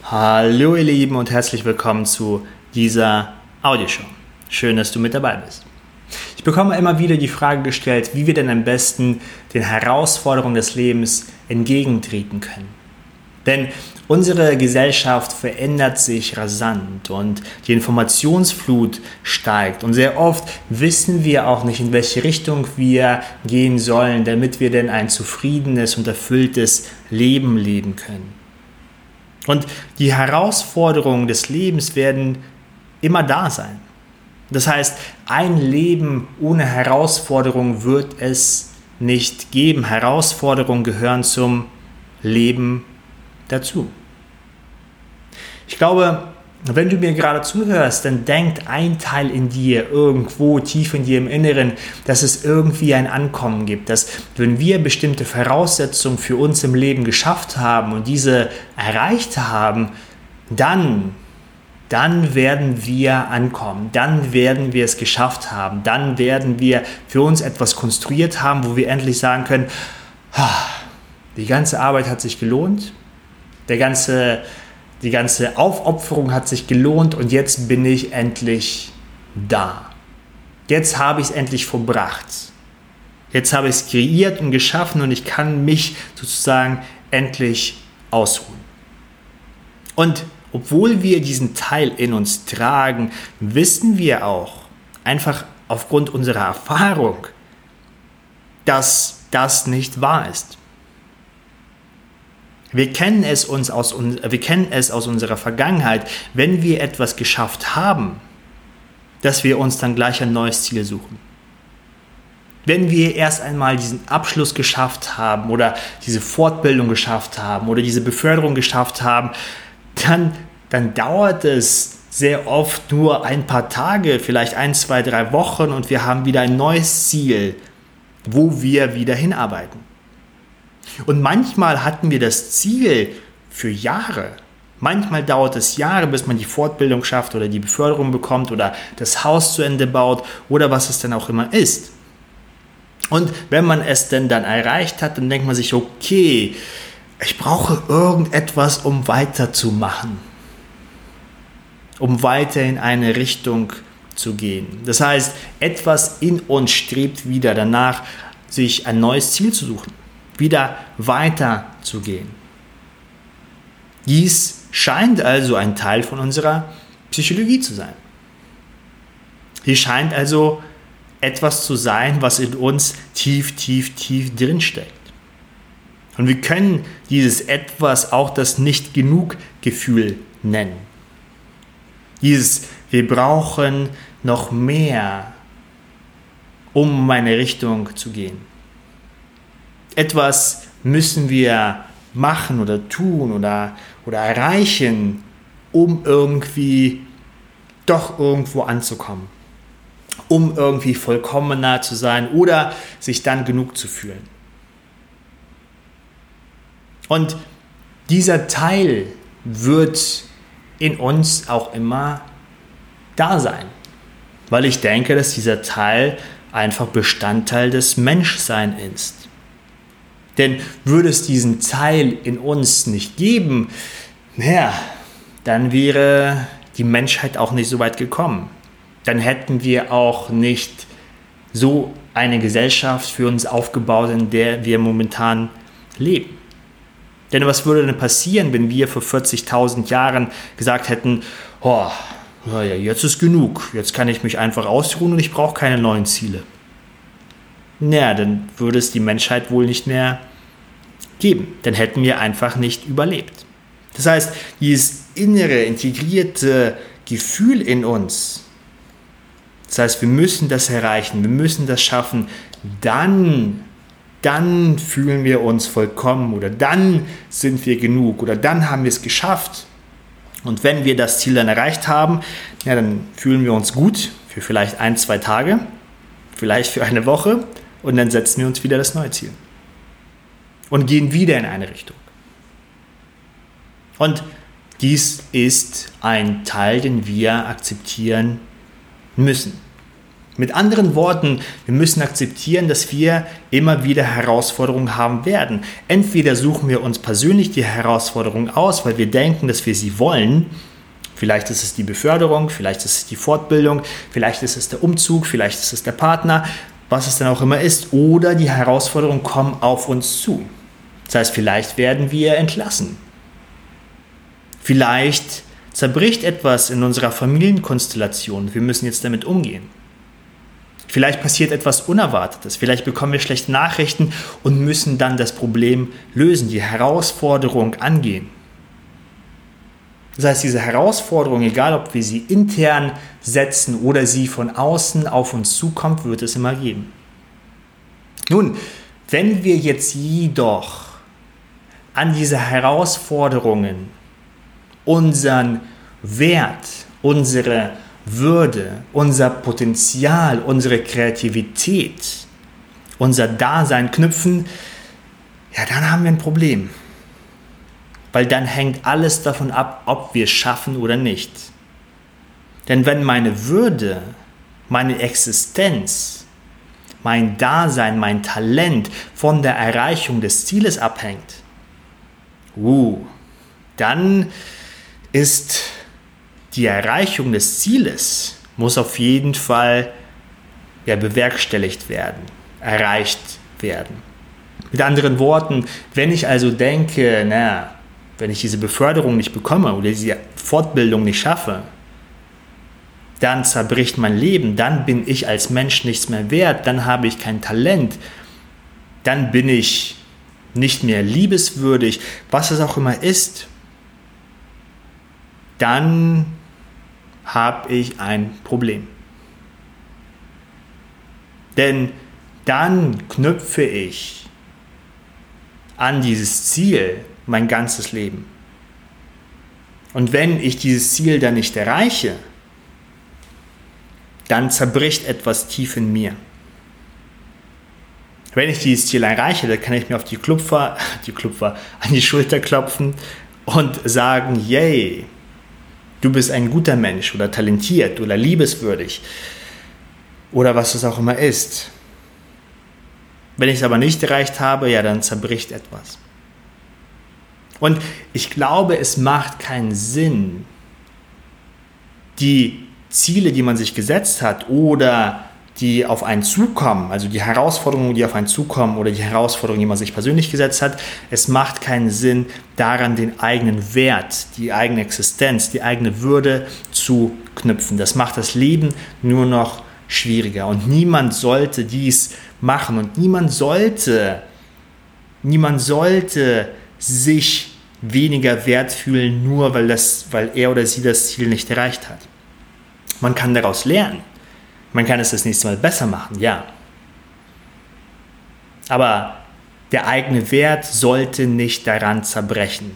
Hallo ihr Lieben und herzlich willkommen zu dieser Audioshow. Schön, dass du mit dabei bist. Ich bekomme immer wieder die Frage gestellt, wie wir denn am besten den Herausforderungen des Lebens entgegentreten können. Denn unsere Gesellschaft verändert sich rasant und die Informationsflut steigt. Und sehr oft wissen wir auch nicht, in welche Richtung wir gehen sollen, damit wir denn ein zufriedenes und erfülltes Leben leben können. Und die Herausforderungen des Lebens werden immer da sein. Das heißt, ein Leben ohne Herausforderung wird es nicht geben. Herausforderungen gehören zum Leben dazu. Ich glaube, wenn du mir gerade zuhörst, dann denkt ein Teil in dir, irgendwo tief in dir im Inneren, dass es irgendwie ein Ankommen gibt, dass wenn wir bestimmte Voraussetzungen für uns im Leben geschafft haben und diese erreicht haben, dann werden wir ankommen, dann werden wir es geschafft haben, dann werden wir für uns etwas konstruiert haben, wo wir endlich sagen können, die ganze Arbeit hat sich gelohnt, die ganze Aufopferung hat sich gelohnt und jetzt bin ich endlich da. Jetzt habe ich es endlich vollbracht. Jetzt habe ich es kreiert und geschaffen und ich kann mich sozusagen endlich ausruhen. Und obwohl wir diesen Teil in uns tragen, wissen wir auch, einfach aufgrund unserer Erfahrung, dass das nicht wahr ist. Wir kennen es aus unserer Vergangenheit, wenn wir etwas geschafft haben, dass wir uns dann gleich ein neues Ziel suchen. Wenn wir erst einmal diesen Abschluss geschafft haben oder diese Fortbildung geschafft haben oder diese Beförderung geschafft haben, dann dauert es sehr oft nur ein paar Tage, vielleicht 1, 2, 3 Wochen und wir haben wieder ein neues Ziel, wo wir wieder hinarbeiten. Und manchmal hatten wir das Ziel für Jahre. Manchmal dauert es Jahre, bis man die Fortbildung schafft oder die Beförderung bekommt oder das Haus zu Ende baut oder was es dann auch immer ist. Und wenn man es denn dann erreicht hat, dann denkt man sich, okay, ich brauche irgendetwas, um weiterzumachen, um weiter in eine Richtung zu gehen. Das heißt, etwas in uns strebt wieder danach, sich ein neues Ziel zu suchen, wieder weiterzugehen. Dies scheint also ein Teil von unserer Psychologie zu sein. Hier scheint also etwas zu sein, was in uns tief, tief, tief drinsteckt. Und wir können dieses Etwas auch das Nicht-Genug-Gefühl nennen. Wir brauchen noch mehr, um eine Richtung zu gehen. Etwas müssen wir machen oder tun oder erreichen, um irgendwie doch irgendwo anzukommen, um irgendwie vollkommener zu sein oder sich dann genug zu fühlen. Und dieser Teil wird in uns auch immer da sein, weil ich denke, dass dieser Teil einfach Bestandteil des Menschseins ist. Denn würde es diesen Teil in uns nicht geben, dann wäre die Menschheit auch nicht so weit gekommen. Dann hätten wir auch nicht so eine Gesellschaft für uns aufgebaut, in der wir momentan leben. Denn was würde denn passieren, wenn wir vor 40.000 Jahren gesagt hätten, jetzt ist genug, jetzt kann ich mich einfach ausruhen und ich brauche keine neuen Ziele. Dann würde es die Menschheit wohl nicht mehr geben. Dann hätten wir einfach nicht überlebt. Das heißt, dieses innere, integrierte Gefühl in uns, das heißt, wir müssen das erreichen, wir müssen das schaffen, dann fühlen wir uns vollkommen oder dann sind wir genug oder dann haben wir es geschafft. Und wenn wir das Ziel dann erreicht haben, dann fühlen wir uns gut für vielleicht 1, 2 Tage, vielleicht für eine Woche und dann setzen wir uns wieder das neue Ziel und gehen wieder in eine Richtung. Und dies ist ein Teil, den wir akzeptieren müssen. Mit anderen Worten, wir müssen akzeptieren, dass wir immer wieder Herausforderungen haben werden. Entweder suchen wir uns persönlich die Herausforderung aus, weil wir denken, dass wir sie wollen. Vielleicht ist es die Beförderung, vielleicht ist es die Fortbildung, vielleicht ist es der Umzug, vielleicht ist es der Partner, was es dann auch immer ist. Oder die Herausforderungen kommen auf uns zu. Das heißt, vielleicht werden wir entlassen. Vielleicht zerbricht etwas in unserer Familienkonstellation. Wir müssen jetzt damit umgehen. Vielleicht passiert etwas Unerwartetes. Vielleicht bekommen wir schlechte Nachrichten und müssen dann das Problem lösen, die Herausforderung angehen. Das heißt, diese Herausforderung, egal ob wir sie intern setzen oder sie von außen auf uns zukommt, wird es immer geben. Nun, wenn wir jetzt jedoch an diese Herausforderungen unseren Wert, unsere Würde, unser Potenzial, unsere Kreativität, unser Dasein knüpfen, ja, dann haben wir ein Problem. Weil dann hängt alles davon ab, ob wir es schaffen oder nicht. Denn wenn meine Würde, meine Existenz, mein Dasein, mein Talent von der Erreichung des Zieles abhängt, dann ist die Erreichung des Zieles muss auf jeden Fall bewerkstelligt werden, erreicht werden. Mit anderen Worten, wenn ich also denke, wenn ich diese Beförderung nicht bekomme oder diese Fortbildung nicht schaffe, dann zerbricht mein Leben, dann bin ich als Mensch nichts mehr wert, dann habe ich kein Talent, dann bin ich nicht mehr liebeswürdig, was es auch immer ist, dann habe ich ein Problem. Denn dann knüpfe ich an dieses Ziel mein ganzes Leben. Und wenn ich dieses Ziel dann nicht erreiche, dann zerbricht etwas tief in mir. Wenn ich dieses Ziel erreiche, dann kann ich mir auf an die Schulter klopfen und sagen, yay, du bist ein guter Mensch oder talentiert oder liebeswürdig oder was es auch immer ist. Wenn ich es aber nicht erreicht habe, dann zerbricht etwas. Und ich glaube, es macht keinen Sinn, die Ziele, die man sich gesetzt hat oder die auf einen zukommen, also die Herausforderungen, die auf einen zukommen oder die Herausforderungen, die man sich persönlich gesetzt hat, es macht keinen Sinn, daran den eigenen Wert, die eigene Existenz, die eigene Würde zu knüpfen. Das macht das Leben nur noch schwieriger und niemand sollte dies machen und niemand sollte sich weniger wert fühlen, nur weil er oder sie das Ziel nicht erreicht hat. Man kann daraus lernen. Man kann es das nächste Mal besser machen, ja. Aber der eigene Wert sollte nicht daran zerbrechen.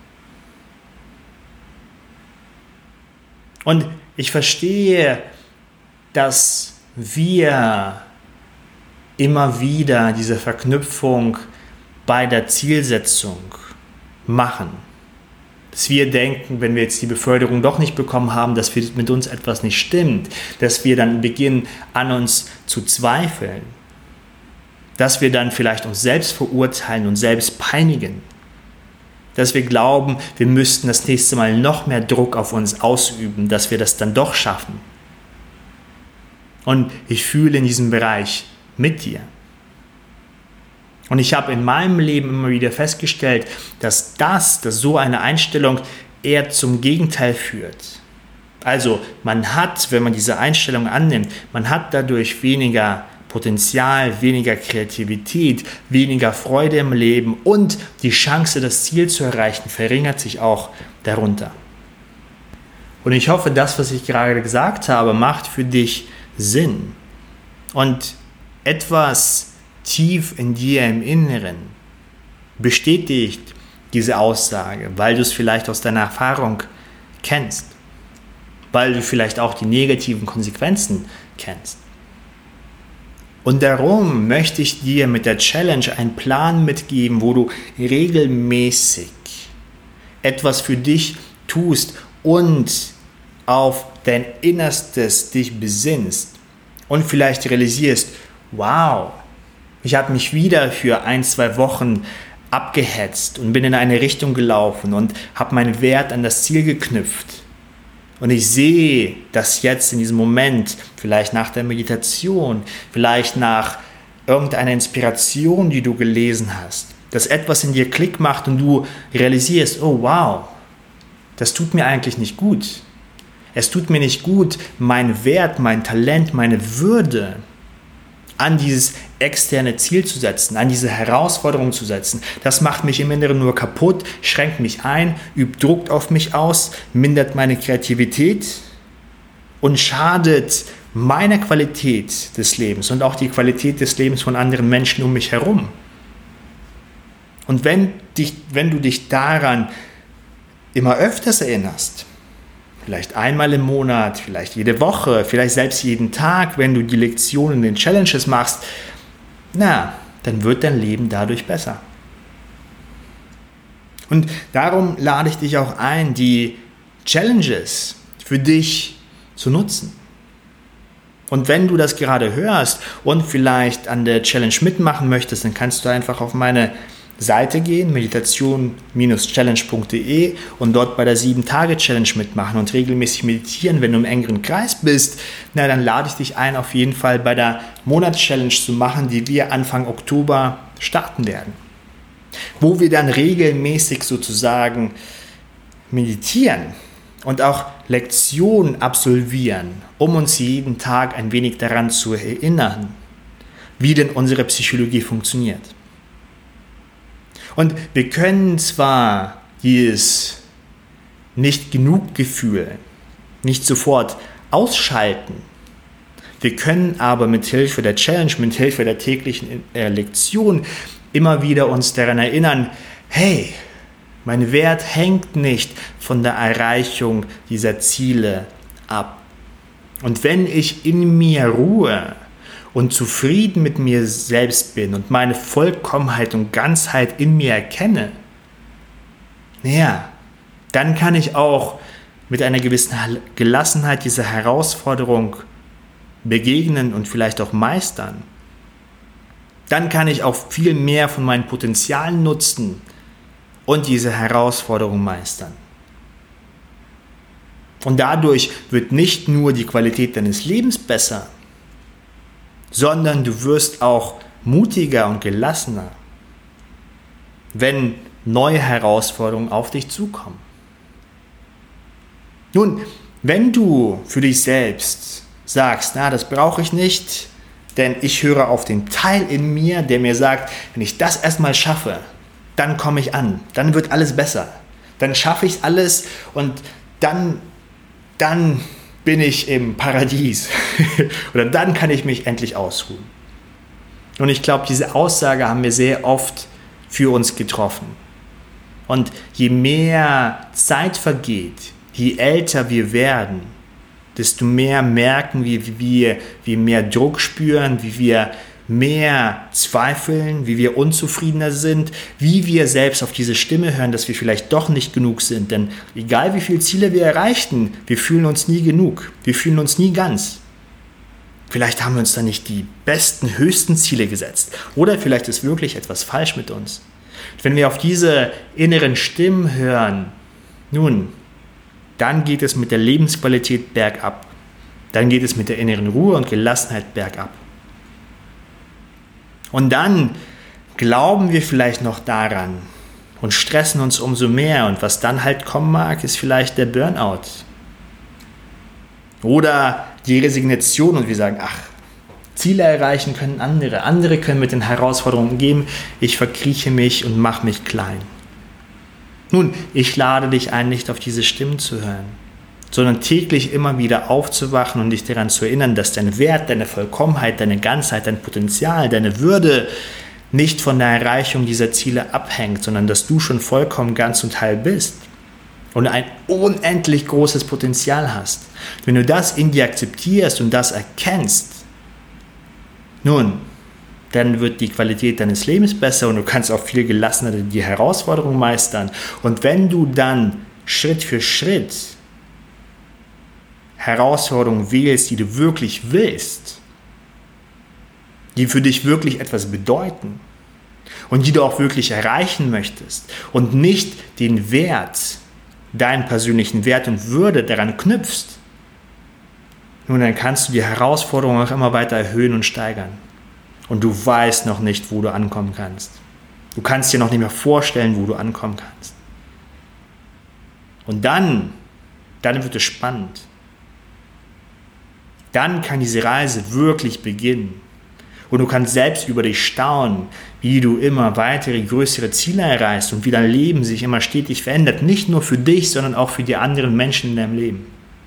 Und ich verstehe, dass wir immer wieder diese Verknüpfung bei der Zielsetzung machen. Dass wir denken, wenn wir jetzt die Beförderung doch nicht bekommen haben, dass mit uns etwas nicht stimmt, dass wir dann beginnen, an uns zu zweifeln, dass wir dann vielleicht uns selbst verurteilen und selbst peinigen, dass wir glauben, wir müssten das nächste Mal noch mehr Druck auf uns ausüben, dass wir das dann doch schaffen. Und ich fühle in diesem Bereich mit dir. Und ich habe in meinem Leben immer wieder festgestellt, dass so eine Einstellung eher zum Gegenteil führt. Also man hat, wenn man diese Einstellung annimmt, man hat dadurch weniger Potenzial, weniger Kreativität, weniger Freude im Leben und die Chance, das Ziel zu erreichen, verringert sich auch darunter. Und ich hoffe, das, was ich gerade gesagt habe, macht für dich Sinn. Und etwas tief in dir im Inneren bestätigt diese Aussage, weil du es vielleicht aus deiner Erfahrung kennst, weil du vielleicht auch die negativen Konsequenzen kennst. Und darum möchte ich dir mit der Challenge einen Plan mitgeben, wo du regelmäßig etwas für dich tust und auf dein Innerstes dich besinnst Und vielleicht realisierst, wow, ich habe mich wieder für 1-2 Wochen abgehetzt und bin in eine Richtung gelaufen und habe meinen Wert an das Ziel geknüpft. Und ich sehe, dass jetzt in diesem Moment, vielleicht nach der Meditation, vielleicht nach irgendeiner Inspiration, die du gelesen hast, dass etwas in dir Klick macht und du realisierst, oh wow, das tut mir eigentlich nicht gut. Es tut mir nicht gut, meinen Wert, mein Talent, meine Würde an dieses externe Ziel zu setzen, an diese Herausforderung zu setzen. Das macht mich im Inneren nur kaputt, schränkt mich ein, übt Druck auf mich aus, mindert meine Kreativität und schadet meiner Qualität des Lebens und auch die Qualität des Lebens von anderen Menschen um mich herum. Und wenn du dich daran immer öfters erinnerst, vielleicht einmal im Monat, vielleicht jede Woche, vielleicht selbst jeden Tag, wenn du die Lektionen, den Challenges machst, dann wird dein Leben dadurch besser. Und darum lade ich dich auch ein, die Challenges für dich zu nutzen. Und wenn du das gerade hörst und vielleicht an der Challenge mitmachen möchtest, dann kannst du einfach auf meine Seite gehen, meditation-challenge.de, und dort bei der 7-Tage-Challenge mitmachen und regelmäßig meditieren. Wenn du im engeren Kreis bist, dann lade ich dich ein, auf jeden Fall bei der Monats-Challenge zu machen, die wir Anfang Oktober starten werden. Wo wir dann regelmäßig sozusagen meditieren und auch Lektionen absolvieren, um uns jeden Tag ein wenig daran zu erinnern, wie denn unsere Psychologie funktioniert. Und wir können zwar dieses Nicht-Genug-Gefühl nicht sofort ausschalten, wir können aber mit Hilfe der Challenge, mit Hilfe der täglichen Lektion immer wieder uns daran erinnern, hey, mein Wert hängt nicht von der Erreichung dieser Ziele ab. Und wenn ich in mir ruhe und zufrieden mit mir selbst bin und meine Vollkommenheit und Ganzheit in mir erkenne, dann kann ich auch mit einer gewissen Gelassenheit dieser Herausforderung begegnen und vielleicht auch meistern. Dann kann ich auch viel mehr von meinen Potenzialen nutzen und diese Herausforderung meistern. Und dadurch wird nicht nur die Qualität deines Lebens besser, sondern du wirst auch mutiger und gelassener, wenn neue Herausforderungen auf dich zukommen. Nun, wenn du für dich selbst sagst, das brauche ich nicht, denn ich höre auf den Teil in mir, der mir sagt, wenn ich das erstmal schaffe, dann komme ich an, dann wird alles besser, dann schaffe ich alles und dann bin ich im Paradies oder dann kann ich mich endlich ausruhen. Und ich glaube, diese Aussage haben wir sehr oft für uns getroffen. Und je mehr Zeit vergeht, je älter wir werden, desto mehr merken wir, wie wir mehr Druck spüren, wie wir mehr zweifeln, wie wir unzufriedener sind, wie wir selbst auf diese Stimme hören, dass wir vielleicht doch nicht genug sind. Denn egal wie viele Ziele wir erreichten, wir fühlen uns nie genug. Wir fühlen uns nie ganz. Vielleicht haben wir uns da nicht die besten, höchsten Ziele gesetzt. Oder vielleicht ist wirklich etwas falsch mit uns. Und wenn wir auf diese inneren Stimmen hören, dann geht es mit der Lebensqualität bergab. Dann geht es mit der inneren Ruhe und Gelassenheit bergab. Und dann glauben wir vielleicht noch daran und stressen uns umso mehr. Und was dann halt kommen mag, ist vielleicht der Burnout. Oder die Resignation und wir sagen, Ziele erreichen können andere. Andere können mit den Herausforderungen umgehen. Ich verkrieche mich und mache mich klein. Nun, ich lade dich ein, nicht auf diese Stimmen zu hören, sondern täglich immer wieder aufzuwachen und dich daran zu erinnern, dass dein Wert, deine Vollkommenheit, deine Ganzheit, dein Potenzial, deine Würde nicht von der Erreichung dieser Ziele abhängt, sondern dass du schon vollkommen ganz und heil bist und ein unendlich großes Potenzial hast. Wenn du das in dir akzeptierst und das erkennst, dann wird die Qualität deines Lebens besser und du kannst auch viel gelassener die Herausforderungen meistern. Und wenn du dann Schritt für Schritt Herausforderungen wählst, die du wirklich willst, die für dich wirklich etwas bedeuten und die du auch wirklich erreichen möchtest und nicht den Wert, deinen persönlichen Wert und Würde daran knüpfst, nun, dann kannst du die Herausforderungen auch immer weiter erhöhen und steigern. Und du weißt noch nicht, wo du ankommen kannst. Du kannst dir noch nicht mehr vorstellen, wo du ankommen kannst. Und dann wird es spannend. Dann kann diese Reise wirklich beginnen. Und du kannst selbst über dich staunen, wie du immer weitere, größere Ziele erreichst und wie dein Leben sich immer stetig verändert. Nicht nur für dich, sondern auch für die anderen Menschen in deinem Leben.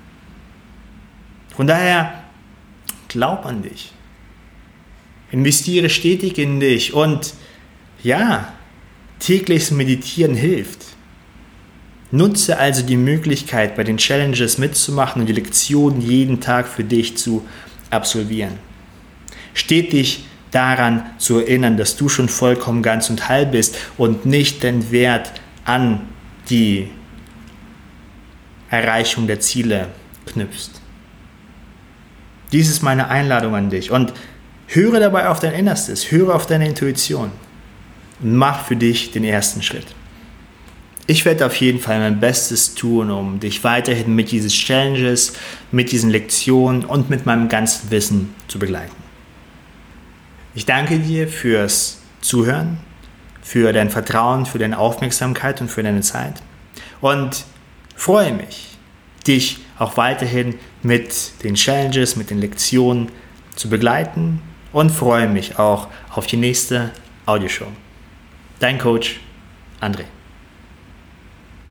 Von daher, glaub an dich. Investiere stetig in dich und ja, tägliches Meditieren hilft. Nutze also die Möglichkeit, bei den Challenges mitzumachen und die Lektionen jeden Tag für dich zu absolvieren. Stetig daran zu erinnern, dass du schon vollkommen ganz und heil bist und nicht den Wert an die Erreichung der Ziele knüpfst. Dies ist meine Einladung an dich und höre dabei auf dein Innerstes, höre auf deine Intuition und mach für dich den ersten Schritt. Ich werde auf jeden Fall mein Bestes tun, um dich weiterhin mit diesen Challenges, mit diesen Lektionen und mit meinem ganzen Wissen zu begleiten. Ich danke dir fürs Zuhören, für dein Vertrauen, für deine Aufmerksamkeit und für deine Zeit und freue mich, dich auch weiterhin mit den Challenges, mit den Lektionen zu begleiten und freue mich auch auf die nächste Audioshow. Dein Coach André.